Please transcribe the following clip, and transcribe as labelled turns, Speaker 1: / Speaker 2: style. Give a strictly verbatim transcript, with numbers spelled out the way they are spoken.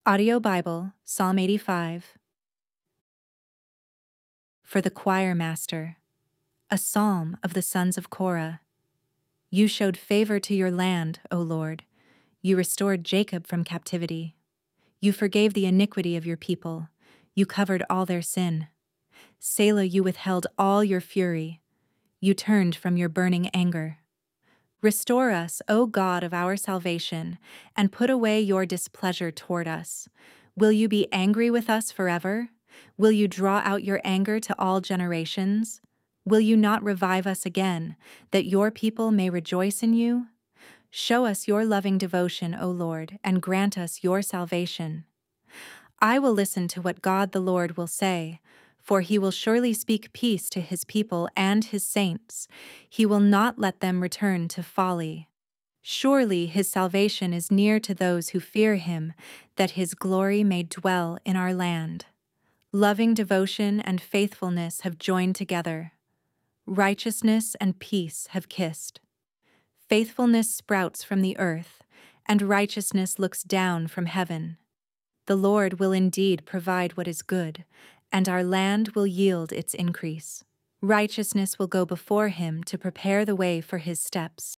Speaker 1: Audio Bible, Psalm eighty-five. For the choir master, a psalm of the sons of Korah. You showed favor to your land, O Lord. You restored Jacob from captivity. You forgave the iniquity of your people. You covered all their sin. Selah, you withheld all your fury. You turned from your burning anger. Restore us, O God of our salvation, and put away your displeasure toward us. Will you be angry with us forever? Will you draw out your anger to all generations? Will you not revive us again, that your people may rejoice in you? Show us your loving devotion, O Lord, and grant us your salvation. I will listen to what God the Lord will say, for he will surely speak peace to his people and his saints. He will not let them return to folly. Surely his salvation is near to those who fear him, that his glory may dwell in our land. Loving devotion and faithfulness have joined together. Righteousness and peace have kissed. Faithfulness sprouts from the earth, and righteousness looks down from heaven. The Lord will indeed provide what is good, and our land will yield its increase. Righteousness will go before him to prepare the way for his steps.